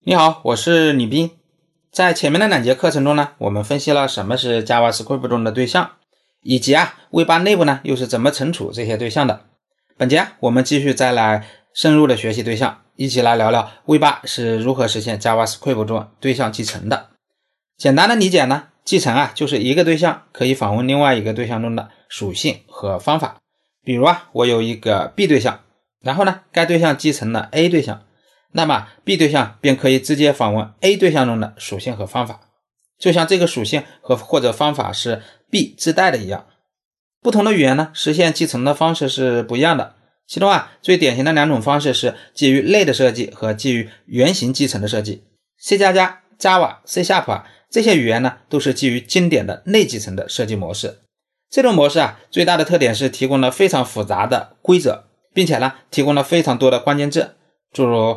你好，我是李斌。在前面的2节课程中呢，我们分析了什么是 JavaScript 中的对象，以及V8 内部呢又是怎么存储这些对象的。本节我们继续再来深入的学习对象，一起来聊聊 V8 是如何实现 JavaScript 中对象继承的。简单的理解呢，继承就是一个对象可以访问另外一个对象中的属性和方法。比如我有一个 B 对象，然后呢该对象继承了 A 对象，那么 B 对象便可以直接访问 A 对象中的属性和方法，就像这个属性或者方法是 B 自带的一样。不同的语言呢，实现继承的方式是不一样的。其中最典型的2种方式是基于类的设计和基于原型继承的设计。C++、Java、C# 这些语言呢，都是基于经典的类继承的设计模式。这种模式最大的特点是提供了非常复杂的规则，并且呢，提供了非常多的关键字，诸如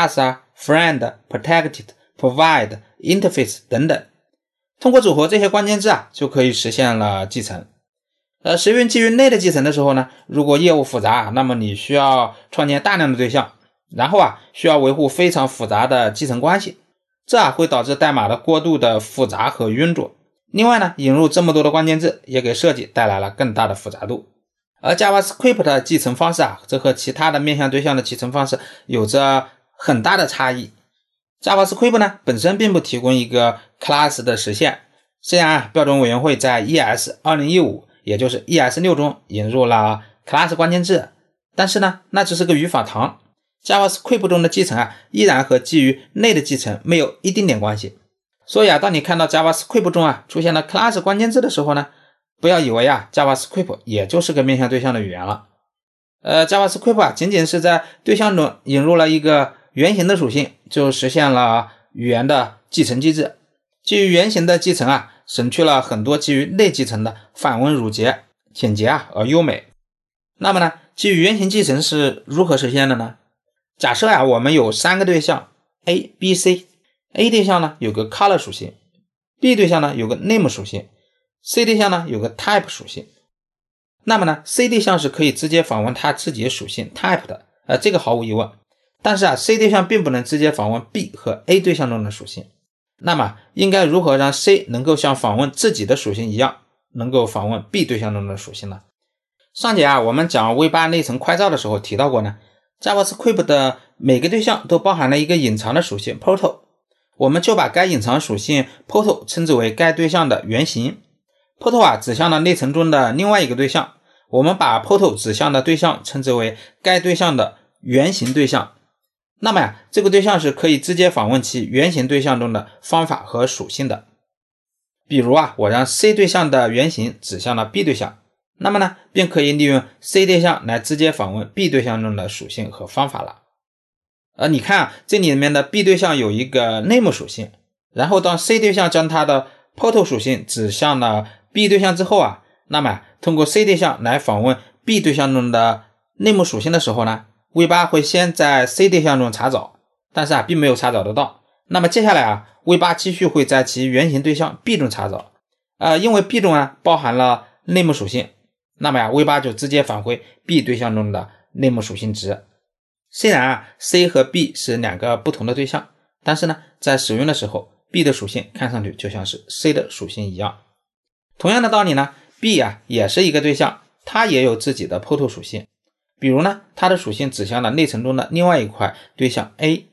class、friend、protected、provide、interface 等等。通过组合这些关键字就可以实现了继承。使用基于类的继承的时候呢，如果业务复杂，那么你需要创建大量的对象，然后需要维护非常复杂的继承关系，这会导致代码的过度的复杂和晕浊。另外呢，引入这么多的关键字也给设计带来了更大的复杂度。而 JavaScript 的继承方式这和其他的面向对象的继承方式有着很大的差异。JavaScript 呢本身并不提供一个 class 的实现，虽然标准委员会在 ES 2015也就是 ES6 中引入了 class 关键字，但是呢那只是个语法糖。JavaScript 中的继承依然和基于类的继承没有一丁点关系。所以当你看到 JavaScript 中出现了 class 关键字的时候呢，不要以为JavaScript 也就是个面向对象的语言了。JavaScript 仅仅是在对象中引入了一个原型的属性，就实现了语言的继承机制。基于原型的继承省去了很多基于类继承的繁文缛节，简洁而优美。那么呢，基于原型继承是如何实现的呢？假设我们有3个对象 A、B、C。A 对象呢有个 color 属性， B 对象呢有个 name 属性， C 对象呢有个 type 属性。那么呢 C 对象是可以直接访问它自己的属性 type 的，这个毫无疑问。但是C 对象并不能直接访问 B 和 A 对象中的属性。那么应该如何让 C 能够像访问自己的属性一样能够访问 B 对象中的属性呢？上节我们讲 V8 内存快照的时候提到过呢， JavaScript 的每个对象都包含了一个隐藏的属性 Portal，我们就把该隐藏属性 Portal 称之为该对象的原型。Portal 指向了内存中的另外一个对象，我们把 Portal 指向的对象称之为该对象的原型对象。那么这个对象是可以直接访问其原型对象中的方法和属性的。比如我让 C 对象的原型指向了 B 对象，那么呢便可以利用 C 对象来直接访问 B 对象中的属性和方法了。你看这里面的 B 对象有一个 name 属性，然后当 C 对象将它的 portal 属性指向了 B 对象之后那么通过 C 对象来访问 B 对象中的 name 属性的时候呢， V8 会先在 C 对象中查找，但是并没有查找得到。那么接下来V8 继续会在其原型对象 B 中查找，因为 B 中包含了 name 属性，那么V8 就直接返回 B 对象中的 name 属性值。虽然C 和 B 是2个不同的对象，但是呢，在使用的时候 B 的属性看上去就像是 C 的属性一样。同样的道理呢， B 也是一个对象，它也有自己的 portal 属性。比如呢，它的属性指向了内存中的另外一块对象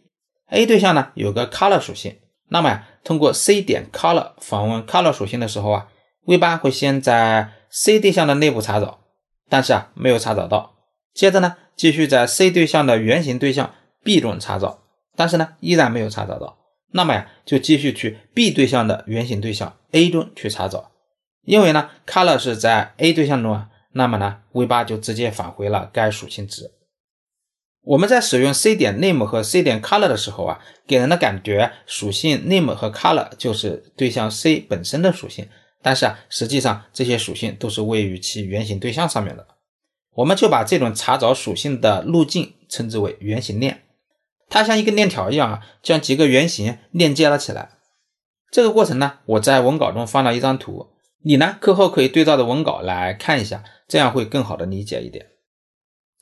A。A 对象呢有个 color 属性，那么通过 C 点 color 访问 color 属性的时候V8 会先在 C 对象的内部查找，但是没有查找到。接着呢，继续在 C 对象的原型对象 B 中查找，但是呢依然没有查找到。那么就继续去 B 对象的原型对象 A 中去查找。因为呢 color 是在 A 对象中那么呢 V8 就直接返回了该属性值。我们在使用 C 点 name 和 C 点 color 的时候给人的感觉属性 name 和 color 就是对象 C 本身的属性，但是实际上这些属性都是位于其原型对象上面的。我们就把这种查找属性的路径称之为原型链，它像一个链条一样将几个原型链接了起来。这个过程呢，我在文稿中放了一张图，你呢课后可以对照着文稿来看一下，这样会更好的理解一点。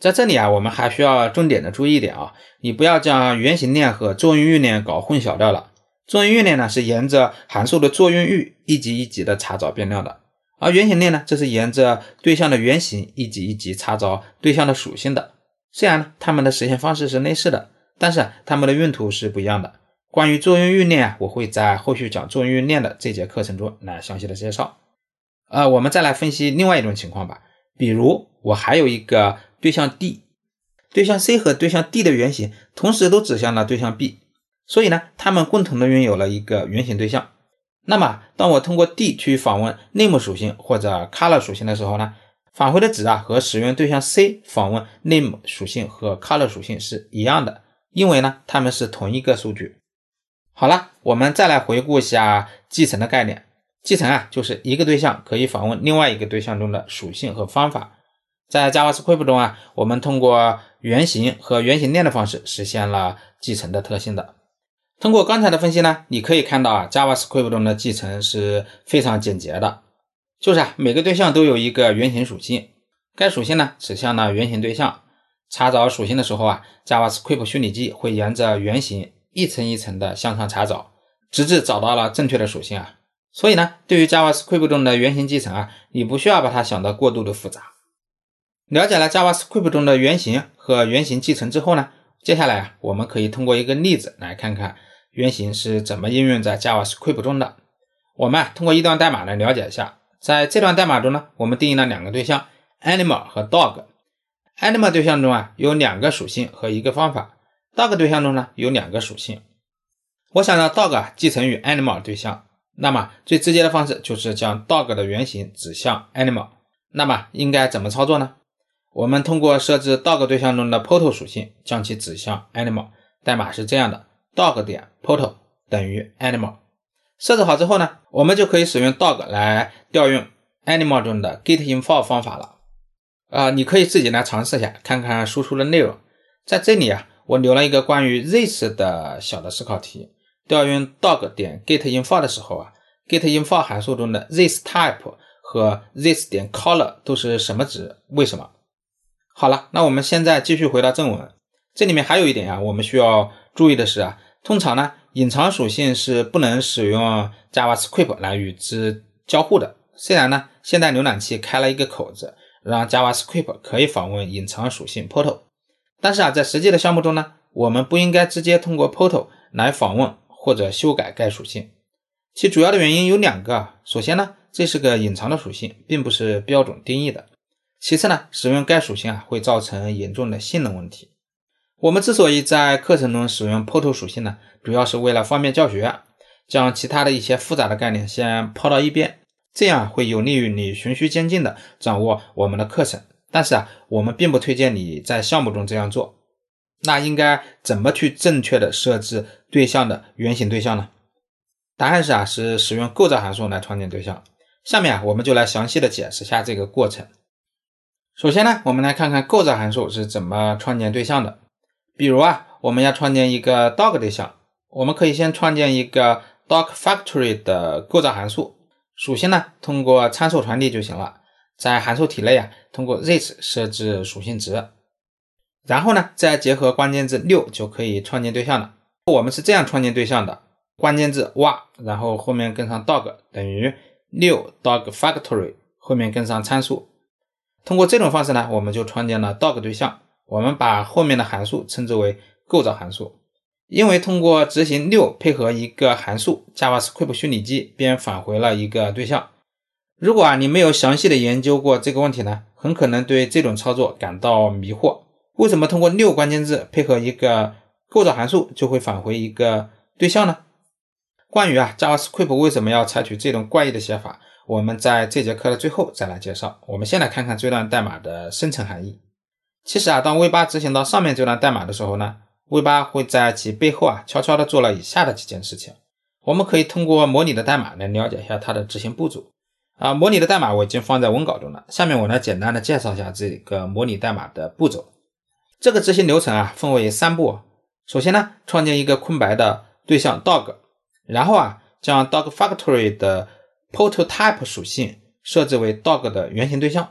在这里啊，我们还需要重点的注意一点啊，你不要将原型链和作用域链搞混淆掉了。作用域链呢是沿着函数的作用域一级一级的查找变量的，而原型链呢，这是沿着对象的原型一级一级查找对象的属性的。虽然呢，它们的实现方式是类似的，但是它们的用途是不一样的。关于作用域链啊，我会在后续讲作用域链的这节课程中来详细的介绍。我们再来分析另外一种情况吧，比如我还有一个对象 D， 对象 C 和对象 D 的原型同时都指向了对象 B， 所以呢，它们共同的拥有了一个原型对象。那么当我通过 D 去访问 name 属性或者 color 属性的时候呢，返回的值啊和使用对象 C 访问 name 属性和 color 属性是一样的，因为呢，它们是同一个数据。好了，我们再来回顾一下继承的概念。继承啊，就是一个对象可以访问另外一个对象中的属性和方法。在 JavaScript 中啊，我们通过原型和原型链的方式实现了继承的特性的。通过刚才的分析呢，你可以看到啊 ，JavaScript 中的继承是非常简洁的，就是啊，每个对象都有一个原型属性，该属性呢指向了原型对象。查找属性的时候啊 ，JavaScript 虚拟机会沿着原型一层一层的向上查找，直至找到了正确的属性啊。所以呢，对于 JavaScript 中的原型继承啊，你不需要把它想得过度的复杂。了解了 JavaScript 中的原型和原型继承之后呢，接下来啊，我们可以通过一个例子来看看原型是怎么应用在 JavaScript 中的。我们通过一段代码来了解一下。在这段代码中呢，我们定义了两个对象 Animal 和 Dog。Animal 对象中啊，有两个属性和一个方法， Dog 对象中呢，有两个属性。我想让 Dog 继承于 Animal 对象，那么最直接的方式就是将 Dog 的原型指向 Animal。 那么应该怎么操作呢？我们通过设置 Dog 对象中的 Portal 属性将其指向 Animal。 代码是这样的， Dog 点 Portal 等于 Animal。 设置好之后呢，我们就可以使用 Dog 来调用 Animal 中的 getInfo 方法了。你可以自己来尝试一下，看看输出的内容。在这里啊，我留了一个关于 this 的小的思考题。调用 dog 点 getInfo 的时候啊， getInfo 函数中的 this type 和 this 点 color 都是什么值？为什么？好了，那我们现在继续回到正文。这里面还有一点啊，我们需要注意的是啊，通常呢，隐藏属性是不能使用 JavaScript 来与之交互的。虽然呢，现在浏览器开了一个口子，让 JavaScript 可以访问隐藏属性 Portal， 但是啊，在实际的项目中呢，我们不应该直接通过 Portal 来访问或者修改该属性。其主要的原因有两个。首先呢，这是个隐藏的属性，并不是标准定义的。其次呢，使用该属性啊，会造成严重的性能问题。我们之所以在课程中使用 Portal 属性呢，主要是为了方便教学，将其他的一些复杂的概念先抛到一边，这样会有利于你循序渐进的掌握我们的课程。但是啊，我们并不推荐你在项目中这样做。那应该怎么去正确的设置对象的原型对象呢？答案是是使用构造函数来创建对象。下面我们就来详细的解释一下这个过程。首先呢，我们来看看构造函数是怎么创建对象的。比如我们要创建一个 dog 对象，我们可以先创建一个 dog factory 的构造函数，属性呢通过参数传递就行了。在函数体内通过 this 设置属性值，然后呢，再结合关键字6就可以创建对象了。我们是这样创建对象的，关键字哇，然后后面跟上 dog 等于6 dog factory， 后面跟上参数。通过这种方式呢，我们就创建了 dog 对象。我们把后面的函数称之为构造函数。因为通过执行6配合一个函数， JavaScript 虚拟机便返回了一个对象。如果你没有详细的研究过这个问题呢，很可能对这种操作感到迷惑。为什么通过6关键字配合一个构造函数就会返回一个对象呢？关于JavaScript 为什么要采取这种怪异的写法，我们在这节课的最后再来介绍。我们先来看看这段代码的深层含义。其实当 V8 执行到上面这段代码的时候呢， V8 会在其背后悄悄地做了以下的几件事情。我们可以通过模拟的代码来了解一下它的执行步骤。模拟的代码我已经放在文稿中了，下面我来简单的介绍一下这个模拟代码的步骤。这个执行流程分为3步。首先呢，创建一个空白的对象 dog， 然后将 dog factory 的 portal type 属性设置为 dog 的原型对象。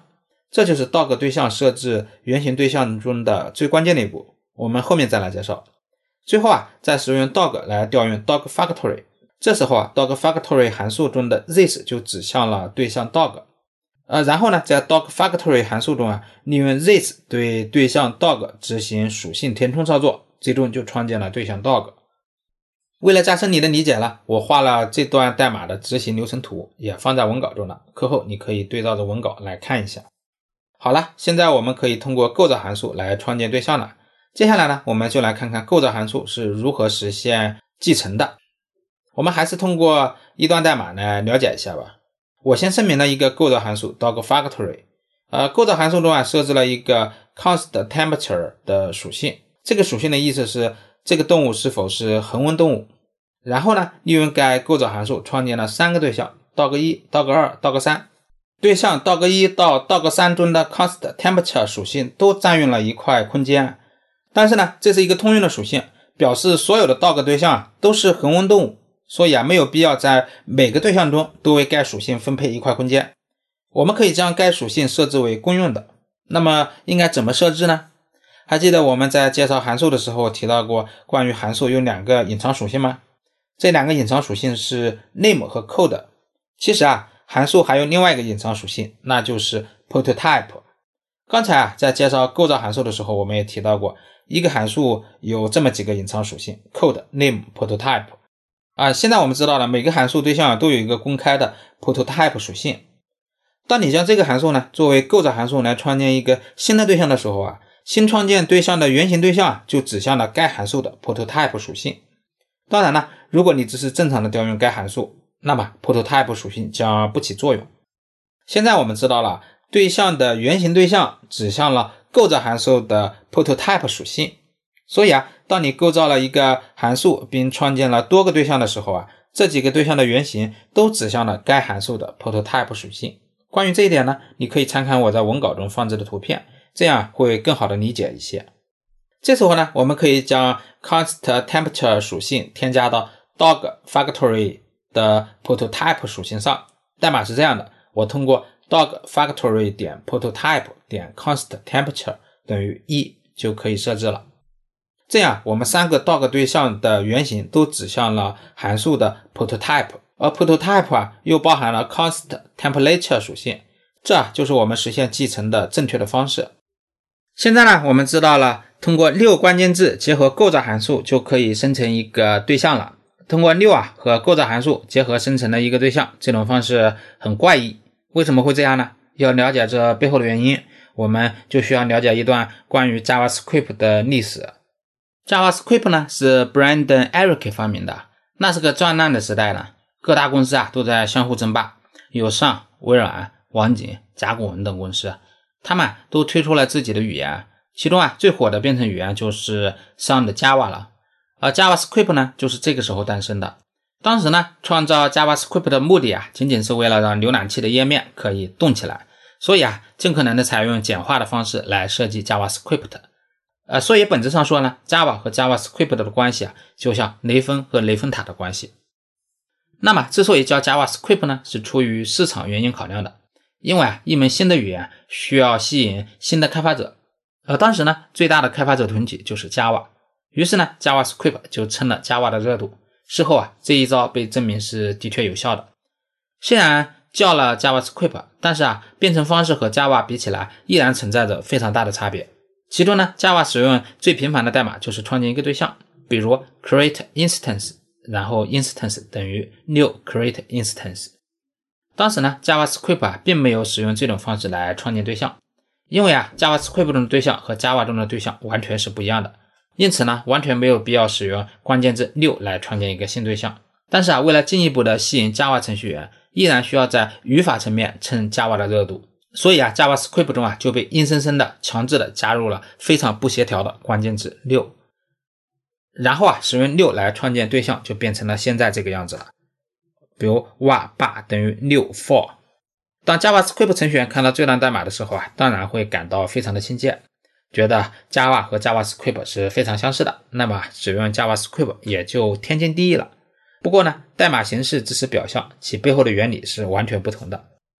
这就是 dog 对象设置原型对象中的最关键的一步，我们后面再来介绍。最后再使用 dog 来调用 dog factory， 这时候dog factory 函数中的 this 就指向了对象 dog。然后呢，在 dog factory 函数中利用 this 对对象 dog 执行属性填充操作，最终就创建了对象 dog。为了加深你的理解了，我画了这段代码的执行流程图，也放在文稿中了，课后你可以对照着文稿来看一下。好了，现在我们可以通过构造函数来创建对象了。接下来呢，我们就来看看构造函数是如何实现继承的。我们还是通过一段代码来了解一下吧。我先声明了一个构造函数 dog factory， 构造函数中设置了一个 const temperature 的属性，这个属性的意思是这个动物是否是恒温动物。然后呢，利用该构造函数创建了3个对象 dog1 dog2 dog3。对象 dog1 到 dog3 中的 const temperature 属性都占用了一块空间，但是呢，这是一个通用的属性，表示所有的 dog 对象都是恒温动物，所以没有必要在每个对象中都为该属性分配一块空间。我们可以将该属性设置为公用的。那么应该怎么设置呢？还记得我们在介绍函数的时候提到过关于函数有2个隐藏属性吗？这2个隐藏属性是 name 和 code。 其实函数还有另外一个隐藏属性，那就是 prototype。 刚才在介绍构造函数的时候，我们也提到过一个函数有这么几个隐藏属性 code name prototype。现在我们知道了每个函数对象都有一个公开的 prototype 属性。当你将这个函数呢作为构造函数来创建一个新的对象的时候新创建对象的原型对象就指向了该函数的 prototype 属性。当然了，如果你只是正常的调用该函数，那么 prototype 属性将不起作用。现在我们知道了对象的原型对象指向了构造函数的 prototype 属性，所以当你构造了一个函数并创建了多个对象的时候这几个对象的原型都指向了该函数的 prototype 属性。关于这一点呢，你可以参看我在文稿中放置的图片，这样会更好的理解一些。这时候呢，我们可以将 const temperature 属性添加到 dog factory 的 prototype 属性上。代码是这样的，我通过 dog factory 点 prototype 点 const temperature 等于1就可以设置了。这样我们3个 dog 对象的原型都指向了函数的 prototype， 而 prototype 又包含了 const temperature 属性，这就是我们实现继承的正确的方式。现在呢，我们知道了通过6关键字结合构造函数就可以生成一个对象了。通过6和构造函数结合生成了一个对象，这种方式很怪异。为什么会这样呢？要了解这背后的原因，我们就需要了解一段关于 JavaScript 的历史。JavaScript 呢是 Brandon Eric 发明的，那是个战乱的时代了，各大公司都在相互争霸，有上、微软、网景、甲骨文等公司，他们都推出了自己的语言，其中最火的编程语言就是上的 Java 了。而 JavaScript 呢就是这个时候诞生的。当时呢创造 JavaScript 的目的仅仅是为了让浏览器的页面可以动起来，所以尽可能的采用简化的方式来设计 JavaScript。所以本质上说呢 Java 和 JavaScript 的关系就像雷锋和雷峰塔的关系。那么之所以叫 JavaScript 呢，是出于市场原因考量的，因为一门新的语言需要吸引新的开发者，而当时呢最大的开发者团体就是 Java， 于是呢 JavaScript 就蹭了 Java 的热度。事后这一招被证明是的确有效的。虽然叫了 JavaScript， 但是编程方式和 Java 比起来依然存在着非常大的差别。其中呢 Java 使用最频繁的代码就是创建一个对象，比如 create instance， 然后 instance 等于 new create instance。 当时呢 JavaScript 并没有使用这种方式来创建对象，因为JavaScript 中的对象和 Java 中的对象完全是不一样的，因此呢完全没有必要使用关键字 new 来创建一个新对象。但是为了进一步的吸引 Java 程序员，依然需要在语法层面蹭 Java 的热度，所以JavaScript 中就被硬生生的强制的加入了非常不协调的关键字 new， 然后使用 new 来创建对象就变成了现在这个样子了。比如 var bar 等于 new for。 当 JavaScript 程序员看到这段代码的时候当然会感到非常的亲切，觉得 Java 和 JavaScript 是非常相似的，那么使用 JavaScript 也就天经地义了。不过呢，代码形式只是表象，其背后的原理是完全不同的。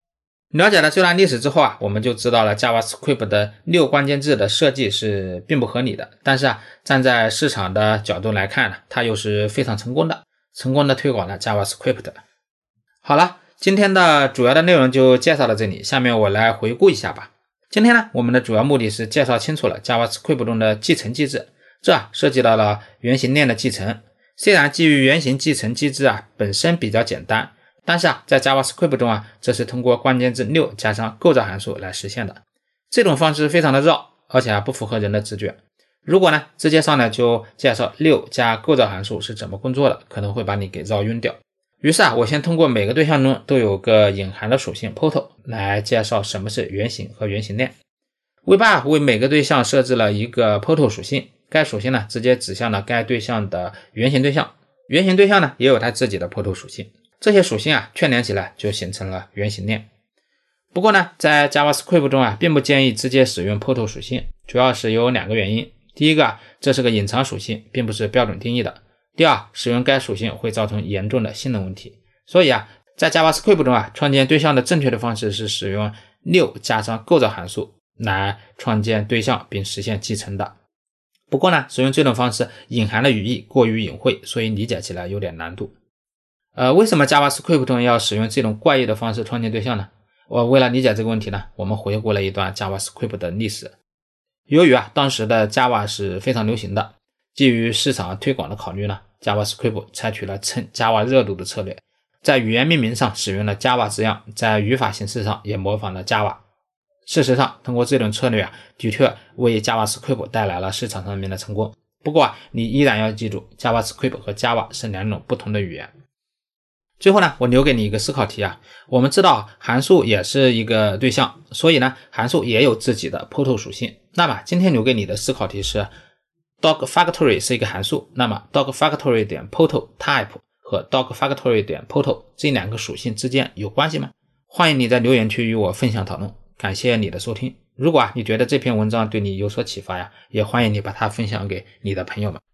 了解了这段历史之后啊，我们就知道了 JavaScript 的6关键字的设计是并不合理的，但是啊，站在市场的角度来看呢，它又是非常成功的推广了 JavaScript。好了，今天的主要的内容就介绍到这里，下面我来回顾一下吧。今天呢，我们的主要目的是介绍清楚了 JavaScript 中的继承机制，这涉及到了原型链的继承。虽然基于原型继承机制本身比较简单，但是在 JavaScript 中这是通过关键字6加上构造函数来实现的。这种方式非常的绕，而且不符合人的直觉。如果呢直接上来就介绍6加构造函数是怎么工作的，可能会把你给绕晕掉。于是我先通过每个对象中都有个隐含的属性 Portal 来介绍什么是原型和原型链。Web2 为每个对象设置了一个 Portal 属性，该属性呢直接指向了该对象的原型对象，原型对象呢也有它自己的 Portal 属性。这些属性串联起来就形成了原型链。不过呢，在 JavaScript 中并不建议直接使用 Portal 属性，主要是有2个原因。第一个这是个隐藏属性，并不是标准定义的。第二，使用该属性会造成严重的性能问题。所以在 JavaScript 中创建对象的正确的方式是使用6加上构造函数来创建对象并实现继承的。不过呢，使用这种方式隐含的语义过于隐晦，所以理解起来有点难度。为什么 JavaScript 中要使用这种怪异的方式创建对象呢？我为了理解这个问题呢，我们回顾了一段 JavaScript 的历史。由于当时的 Java 是非常流行的，基于市场推广的考虑呢， JavaScript 采取了蹭 Java 热度的策略，在语言命名上使用了 Java 字样，在语法形式上也模仿了 Java。事实上，通过这种策略的确为 JavaScript 带来了市场上面的成功。不过你依然要记住 JavaScript 和 Java 是2种不同的语言。最后呢，我留给你一个思考题我们知道函数也是一个对象，所以呢，函数也有自己的 Portal 属性。那么今天留给你的思考题是 dog_factory 是一个函数，那么 dog_factory.portal type 和 dog_factory.portal 这2个属性之间有关系吗？欢迎你在留言区与我分享讨论。感谢你的收听。如果你觉得这篇文章对你有所启发也欢迎你把它分享给你的朋友们。